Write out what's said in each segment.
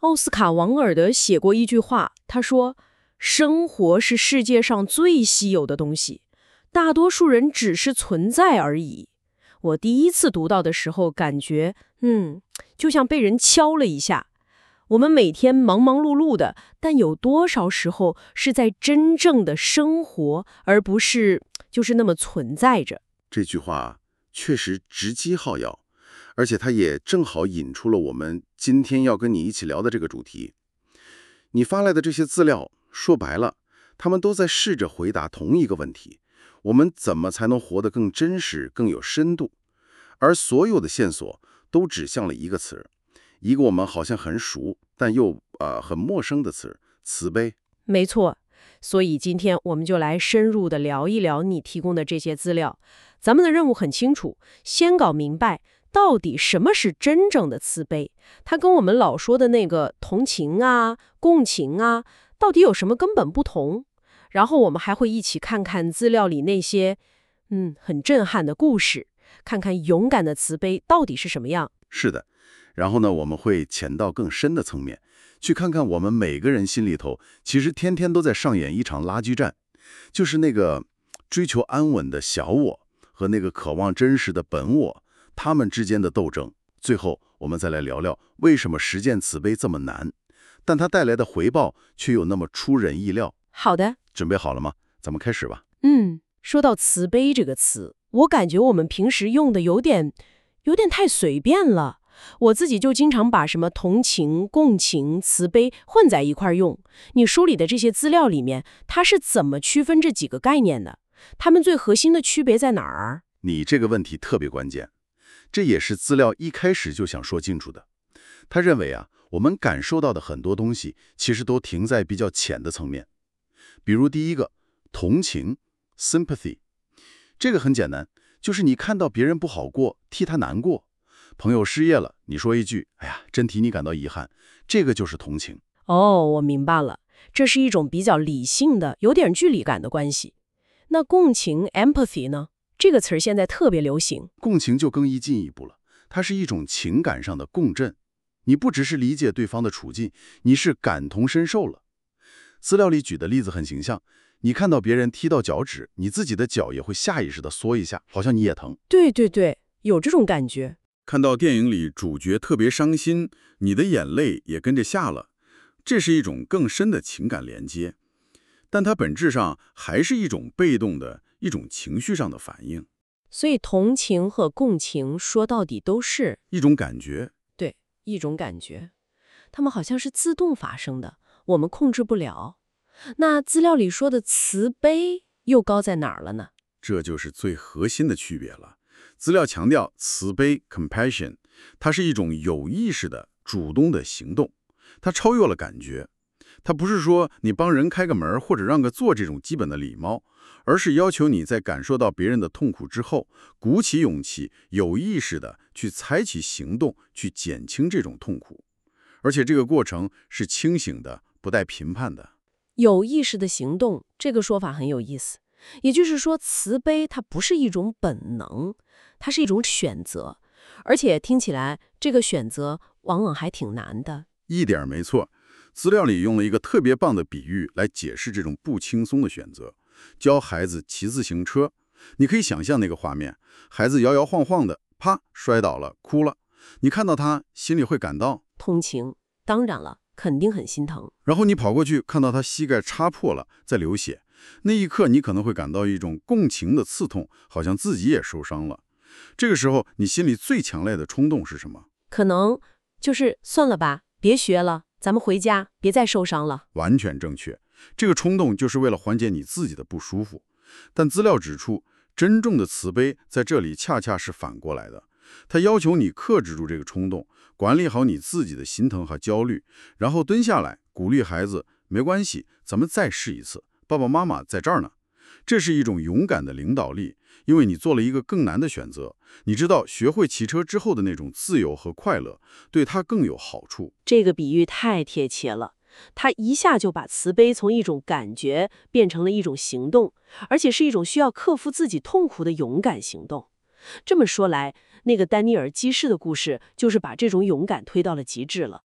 奥斯卡·王尔德写过一句话，他说：生活是世界上最稀有的东西，大多数人只是存在而已。我第一次读到的时候，感觉，就像被人敲了一下。我们每天忙忙碌碌的，但有多少时候是在真正的生活，而不是就是那么存在着？ 这句话确实直击号要，而且它也正好引出了我们今天要跟你一起聊的这个主题。你发来的这些资料，说白了，他们都在试着回答同一个问题：我们怎么才能活得更真实、更有深度？而所有的线索都指向了一个词，一个我们好像很熟，但又很陌生的词——慈悲。 没错，所以今天我们就来深入的聊一聊你提供的这些资料。咱们的任务很清楚，先搞明白到底什么是真正的慈悲，它跟我们老说的那个同情啊、共情啊，到底有什么根本不同？然后我们还会一起看看资料里那些很震撼的故事，看看勇敢的慈悲到底是什么样。 是的，然后呢，我们会潜到更深的层面，去看看我们每个人心里头其实天天都在上演一场拉锯战，就是那个追求安稳的小我和那个渴望真实的本我，他们之间的斗争。最后我们再来聊聊为什么实践慈悲这么难，但它带来的回报却又那么出人意料。 好的， 准备好了吗？咱们开始吧。 说到慈悲这个词，我感觉我们平时用的有点太随便了。我自己就经常把什么同情、共情、慈悲混在一块用。你书里的这些资料里面，它是怎么区分这几个概念的？它们最核心的区别在哪儿？ 你这个问题特别关键，这也是资料一开始就想说清楚的。他认为我们感受到的很多东西其实都停在比较浅的层面。比如第一个，同情 sympathy， 这个很简单，就是你看到别人不好过，替他难过。朋友失业了，你说一句“哎呀，真替你感到遗憾”，这个就是同情。 哦，我明白了，这是一种比较理性的、有点距离感的关系。那共情 empathy 呢？这个词儿现在特别流行。 共情就更进一步了，它是一种情感上的共振。你不只是理解对方的处境，你是感同身受了。资料里举的例子很形象，你看到别人踢到脚趾，你自己的脚也会下意识地缩一下，好像你也疼。 对对对，有这种感觉。 看到电影里主角特别伤心，你的眼泪也跟着下了，这是一种更深的情感连接，但它本质上还是一种被动的一种情绪上的反应。 所以同情和共情说到底都是一种感觉。 对，一种感觉，它们好像是自动发生的，我们控制不了。那资料里说的慈悲又高在哪儿了呢？ 这就是最核心的区别了。资料强调慈悲 compassion， 它是一种有意识的、主动的行动，它超越了感觉。它不是说你帮人开个门或者让个座这种基本的礼貌，而是要求你在感受到别人的痛苦之后，鼓起勇气，有意识的去采取行动，去减轻这种痛苦。而且这个过程是清醒的，不带评判的。 有意识的行动，这个说法很有意思。也就是说，慈悲它不是一种本能，它是一种选择，而且听起来这个选择往往还挺难的。 一点没错，资料里用了一个特别棒的比喻来解释这种不轻松的选择。教孩子骑自行车，你可以想象那个画面，孩子摇摇晃晃的，啪，摔倒了，哭了。你看到他，心里会感到同情，当然了，肯定很心疼。 然后你跑过去，看到他膝盖插破了，在流血。那一刻，你可能会感到一种共情的刺痛，好像自己也受伤了。这个时候，你心里最强烈的冲动是什么？ 可能就是算了吧，别学了，咱们回家，别再受伤了。 完全正确，这个冲动就是为了缓解你自己的不舒服。但资料指出，真正的慈悲在这里恰恰是反过来的，它要求你克制住这个冲动，管理好你自己的心疼和焦虑，然后蹲下来鼓励孩子，没关系，咱们再试一次。爸爸妈妈在这儿呢，这是一种勇敢的领导力，因为你做了一个更难的选择。你知道学会骑车之后的那种自由和快乐，对他更有好处。 这个比喻太贴切了，他一下就把慈悲从一种感觉变成了一种行动，而且是一种需要克服自己痛苦的勇敢行动。这么说来，那个丹尼尔基士的故事就是把这种勇敢推到了极致了。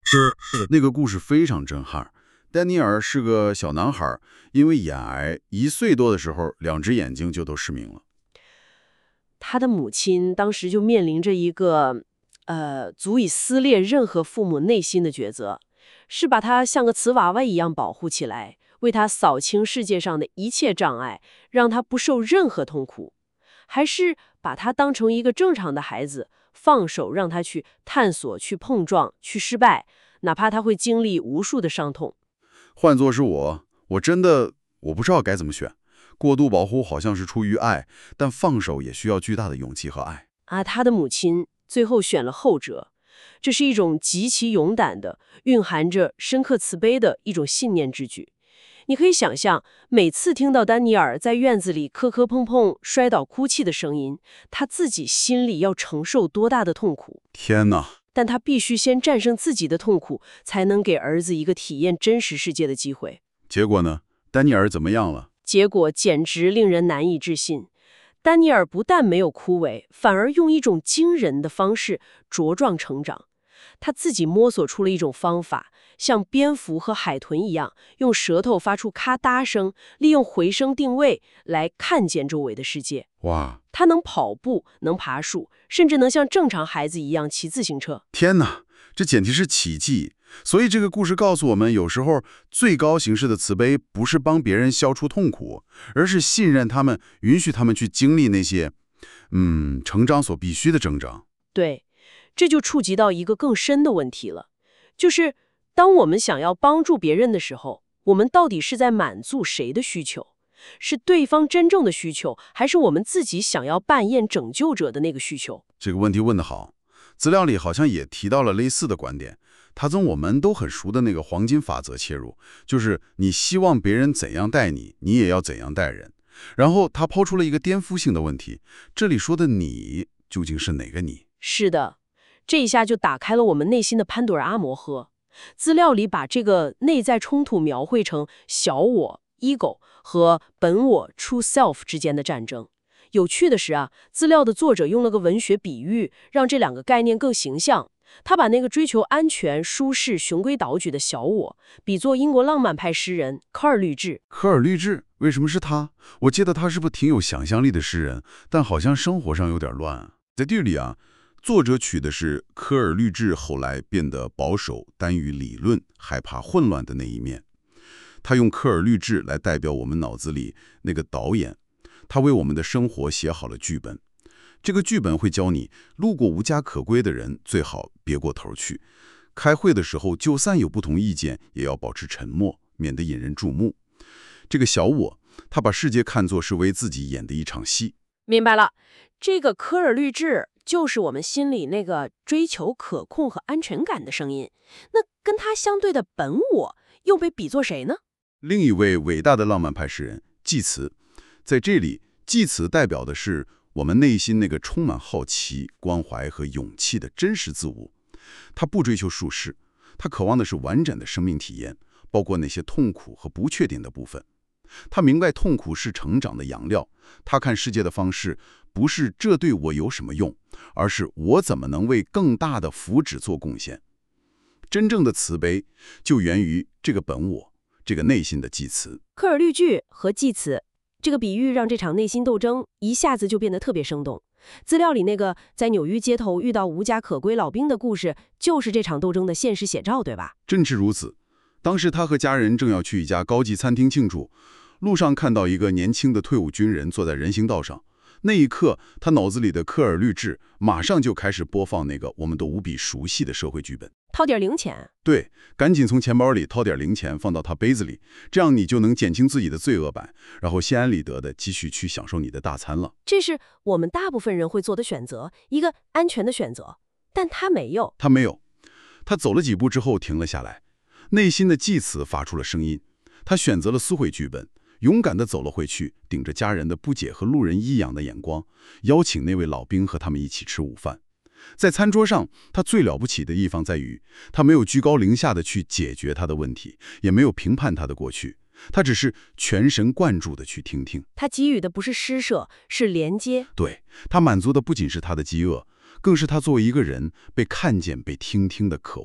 是，那个故事非常震撼。丹尼尔是个小男孩，因为眼癌，1岁多的时候，2只眼睛就都失明了。 他的母亲当时就面临着一个，足以撕裂任何父母内心的抉择，是把他像个瓷娃娃一样保护起来，为他扫清世界上的一切障碍，让他不受任何痛苦，还是把他当成一个正常的孩子，放手让他去探索、去碰撞、去失败，哪怕他会经历无数的伤痛。 换作是我真的不知道该怎么选。过度保护好像是出于爱，但放手也需要巨大的勇气和爱。 他的母亲最后选了后者，这是一种极其勇敢的、蕴含着深刻慈悲的一种信念之举。你可以想象，每次听到丹尼尔在院子里磕磕碰碰、摔倒哭泣的声音，他自己心里要承受多大的痛苦。 天哪！ 但他必须先战胜自己的痛苦，才能给儿子一个体验真实世界的机会。 结果呢？丹尼尔怎么样了？ 结果简直令人难以置信。丹尼尔不但没有枯萎，反而用一种惊人的方式茁壮成长。他自己摸索出了一种方法，像蝙蝠和海豚一样，用舌头发出咔嗒声，利用回声定位来看见周围的世界。 哇！ 他能跑步，能爬树，甚至能像正常孩子一样骑自行车。 天哪，这简直是奇迹！所以这个故事告诉我们，有时候最高形式的慈悲不是帮别人消除痛苦，而是信任他们，允许他们去经历那些，成长所必须的挣扎。 对，这就触及到一个更深的问题了，就是当我们想要帮助别人的时候，我们到底是在满足谁的需求？是对方真正的需求，还是我们自己想要扮演拯救者的那个需求？ 这个问题问得好，资料里好像也提到了类似的观点。他从我们都很熟的那个黄金法则切入，就是你希望别人怎样待你，你也要怎样待人。然后他抛出了一个颠覆性的问题，这里说的你究竟是哪个你？ 是的，这一下就打开了我们内心的潘多拉魔盒。资料里把这个内在冲突描绘成小我 ego 和本我 true self 之间的战争。有趣的是资料的作者用了个文学比喻，让这两个概念更形象。他把那个追求安全、舒适、循规蹈矩的小我，比作英国浪漫派诗人科尔律治。 科尔律治为什么是他？我记得他是不是挺有想象力的诗人，但好像生活上有点乱。在这里作者取的是科尔律治后来变得保守、耽于理论、害怕混乱的那一面。他用科尔律治来代表我们脑子里那个导演，他为我们的生活写好了剧本。这个剧本会教你，路过无家可归的人最好别过头去。开会的时候，就算有不同意见，也要保持沉默，免得引人注目。这个小我，他把世界看作是为自己演的一场戏。 明白了，这个科尔律治就是我们心里那个追求可控和安全感的声音。那跟他相对的本我，又被比作谁呢？ 另一位伟大的浪漫派诗人济慈。在这里，济慈代表的是我们内心那个充满好奇、关怀和勇气的真实自我。他不追求舒适，他渴望的是完整的生命体验，包括那些痛苦和不确定的部分。他明白痛苦是成长的养料，他看世界的方式不是这对我有什么用，而是我怎么能为更大的福祉做贡献。真正的慈悲就源于这个本我，这个内心的济慈。 科尔律治和济慈这个比喻让这场内心斗争一下子就变得特别生动。资料里那个在纽约街头遇到无家可归老兵的故事，就是这场斗争的现实写照，对吧？ 正是如此。当时他和家人正要去一家高级餐厅庆祝，路上看到一个年轻的退伍军人坐在人行道上。那一刻，他脑子里的科尔律治马上就开始播放那个我们都无比熟悉的社会剧本。 掏点零钱。 对，赶紧从钱包里掏点零钱放到他杯子里，这样你就能减轻自己的罪恶感，然后心安理得的继续去享受你的大餐了。 这是我们大部分人会做的选择，一个安全的选择。但他没有。 他走了几步之后停了下来，内心的济慈发出了声音。他选择了撕毁剧本，勇敢地走了回去，顶着家人的不解和路人异样的眼光，邀请那位老兵和他们一起吃午饭。在餐桌上，他最了不起的地方在于，他没有居高临下的去解决他的问题，也没有评判他的过去，他只是全神贯注的去听听。 他给予的不是施舍，是连接。 对，他满足的不仅是他的饥饿，更是他作为一个人被看见、被倾听的渴望。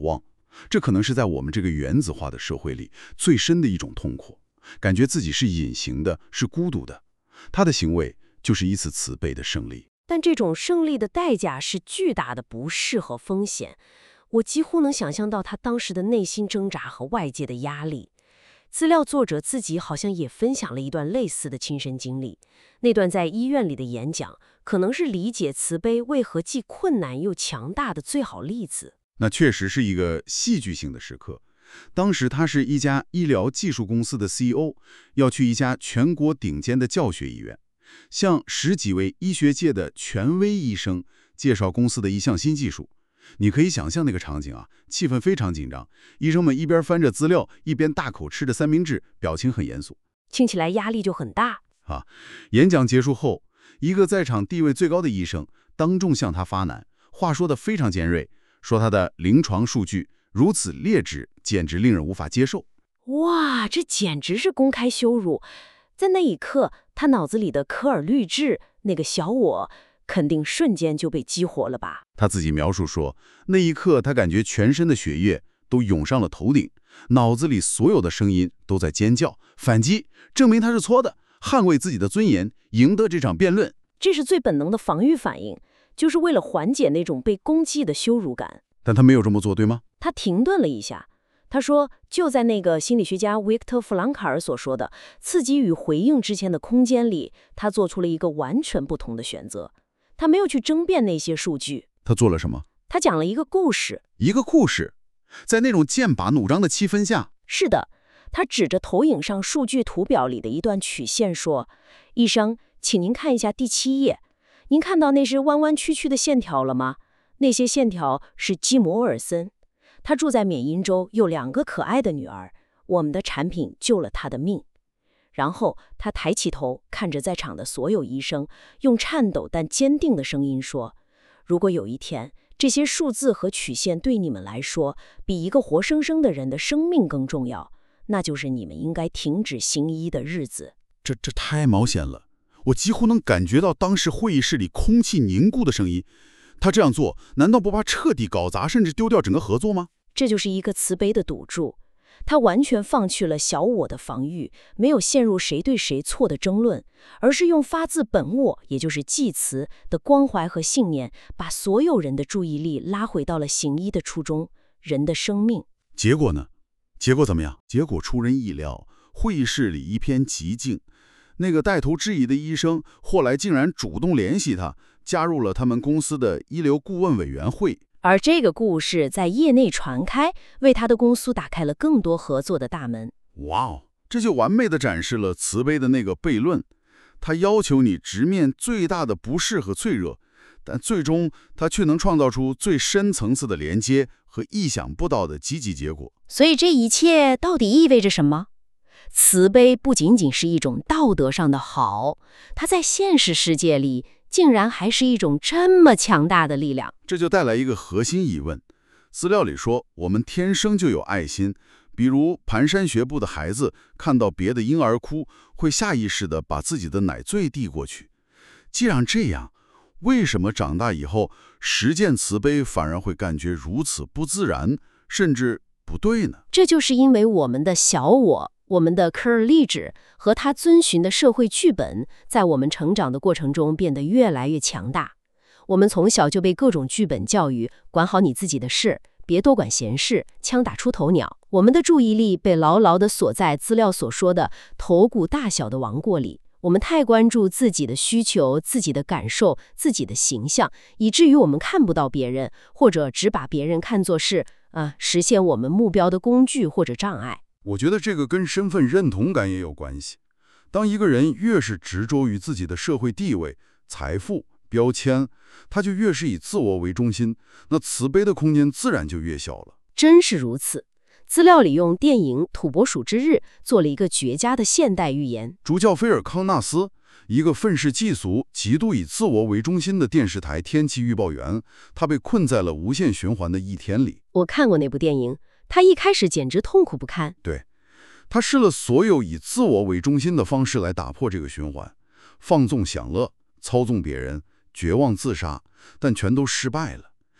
这可能是在我们这个原子化的社会里最深的一种痛苦，感觉自己是隐形的，是孤独的。他的行为就是一次慈悲的胜利。 但这种胜利的代价是巨大的不适和风险。我几乎能想象到他当时的内心挣扎和外界的压力。资料作者自己好像也分享了一段类似的亲身经历。那段在医院里的演讲，可能是理解慈悲为何既困难又强大的最好例子。 那确实是一个戏剧性的时刻。当时他是一家医疗技术公司的 CEO， 要去一家全国顶尖的教学医院，向10几位医学界的权威医生介绍公司的一项新技术。你可以想象那个场景啊，气氛非常紧张，医生们一边翻着资料，一边大口吃着三明治，表情很严肃， 听起来压力就很大。 演讲结束后，一个在场地位最高的医生当众向他发难，话说得非常尖锐，说他的临床数据如此劣质，简直令人无法接受。 哇，这简直是公开羞辱！在那一刻，他脑子里的科尔律治那个小我，肯定瞬间就被激活了吧？ 他自己描述说，那一刻他感觉全身的血液都涌上了头顶，脑子里所有的声音都在尖叫、反击，证明他是错的，捍卫自己的尊严，赢得这场辩论。 这是最本能的防御反应，就是为了缓解那种被攻击的羞辱感。 但他没有这么做，对吗？ 他停顿了一下，他说，就在那个心理学家维克特·弗兰卡尔所说的刺激与回应之间的空间里，他做出了一个完全不同的选择。他没有去争辩那些数据。 他做了什么？ 他讲了一个故事。 一个故事，在那种剑拔弩张的气氛下。 是的，他指着投影上数据图表里的一段曲线说：“医生，请您看一下第7页，您看到那是弯弯曲曲的线条了吗？那些线条是基摩尔森，他住在缅因州，有2个可爱的女儿。我们的产品救了他的命。”然后他抬起头，看着在场的所有医生，用颤抖但坚定的声音说：“如果有一天，这些数字和曲线对你们来说，比一个活生生的人的生命更重要，那就是你们应该停止行医的日子。” 这太毛险了！我几乎能感觉到当时会议室里空气凝固的声音。他这样做，难道不怕彻底搞砸，甚至丢掉整个合作吗？ 这就是一个慈悲的赌注。他完全放弃了小我的防御，没有陷入谁对谁错的争论，而是用发自本我，也就是祭慈的关怀和信念，把所有人的注意力拉回到了行医的初衷，人的生命。 结果呢？结果怎么样？结果出人意料，会议室里一片寂静。那个带头质疑的医生后来竟然主动联系他，加入了他们公司的医疗顾问委员会。 而这个故事在业内传开，为他的公司打开了更多合作的大门。 哇哦，这就完美地展示了慈悲的那个悖论。他要求你直面最大的不适和脆弱，但最终他却能创造出最深层次的连接和意想不到的积极结果。 所以这一切到底意味着什么？慈悲不仅仅是一种道德上的好，它在现实世界里竟然还是一种这么强大的力量。 这就带来一个核心疑问。资料里说，我们天生就有爱心，比如蹒跚学步的孩子看到别的婴儿哭，会下意识地把自己的奶嘴递过去。既然这样，为什么长大以后实践慈悲反而会感觉如此不自然，甚至不对呢？ 这就是因为我们的小我，我们的科尔律治和他遵循的社会剧本，在我们成长的过程中变得越来越强大。我们从小就被各种剧本教育，管好你自己的事，别多管闲事，枪打出头鸟。我们的注意力被牢牢地锁在资料所说的头骨大小的王国里。我们太关注自己的需求、自己的感受、自己的形象，以至于我们看不到别人，或者只把别人看作是实现我们目标的工具或者障碍。 我觉得这个跟身份认同感也有关系。当一个人越是执着于自己的社会地位、财富、标签，他就越是以自我为中心，那慈悲的空间自然就越小了。 真是如此。资料里用电影《土拨鼠之日》做了一个绝佳的现代寓言。 主教菲尔康纳斯，一个愤世嫉俗、极度以自我为中心的电视台天气预报员，他被困在了无限循环的一天里。 我看过那部电影，他一开始简直痛苦不堪。 对，他试了所有以自我为中心的方式来打破这个循环，放纵享乐，操纵别人，绝望自杀，但全都失败了。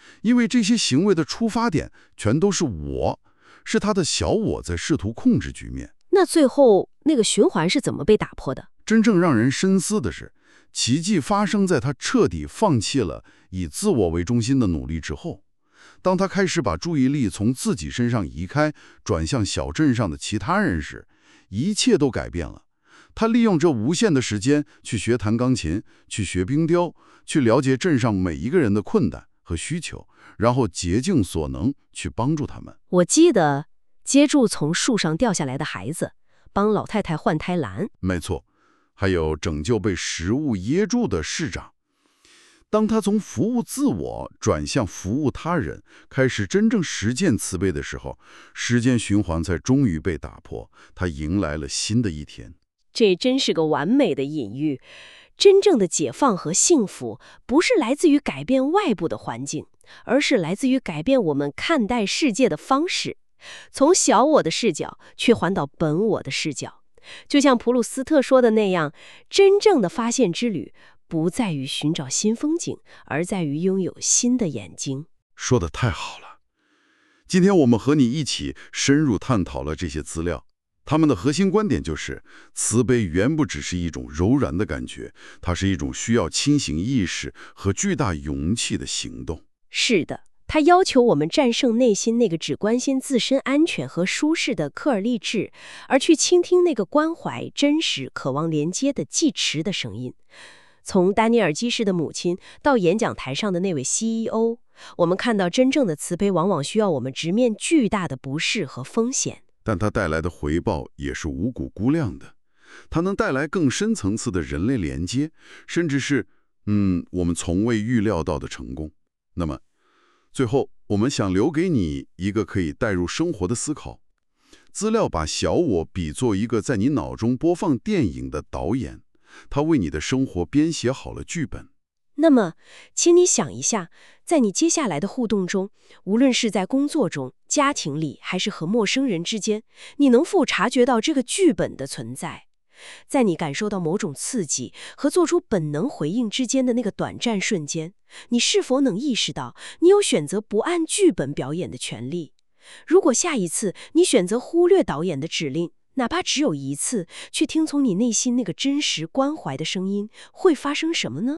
因为这些行为的出发点全都是我，是他的小我在试图控制局面。 那最后那个循环是怎么被打破的？ 真正让人深思的是，奇迹发生在他彻底放弃了以自我为中心的努力之后。当他开始把注意力从自己身上移开，转向小镇上的其他人时，一切都改变了。他利用这无限的时间去学弹钢琴，去学冰雕，去了解镇上每一个人的困难和需求，然后竭尽所能去帮助他们。 我记得接住从树上掉下来的孩子，帮老太太换胎篮。 没错，还有拯救被食物噎住的市长。当他从服务自我转向服务他人，开始真正实践慈悲的时候，时间循环才终于被打破，他迎来了新的一天。 这真是个完美的隐喻。真正的解放和幸福，不是来自于改变外部的环境，而是来自于改变我们看待世界的方式，从小我的视角去还到本我的视角。就像普鲁斯特说的那样，真正的发现之旅不在于寻找新风景，而在于拥有新的眼睛。 说得太好了。今天我们和你一起深入探讨了这些资料，他们的核心观点就是，慈悲远不只是一种柔软的感觉，它是一种需要清醒意识和巨大勇气的行动。 是的，它要求我们战胜内心那个只关心自身安全和舒适的科尔利智，而去倾听那个关怀、真实、渴望连接的济慈的声音。从丹尼尔基士的母亲到演讲台上的那位 CEO， 我们看到真正的慈悲往往需要我们直面巨大的不适和风险， 但它带来的回报也是无估估量的。它能带来更深层次的人类连接，甚至是我们从未预料到的成功。那么最后我们想留给你一个可以带入生活的思考。资料把小我比作一个在你脑中播放电影的导演，他为你的生活编写好了剧本。 那么请你想一下，在你接下来的互动中，无论是在工作中、家庭里，还是和陌生人之间，你能否察觉到这个剧本的存在？在你感受到某种刺激和做出本能回应之间的那个短暂瞬间，你是否能意识到你有选择不按剧本表演的权利？如果下一次你选择忽略导演的指令，哪怕只有一次，去听从你内心那个真实关怀的声音，会发生什么呢？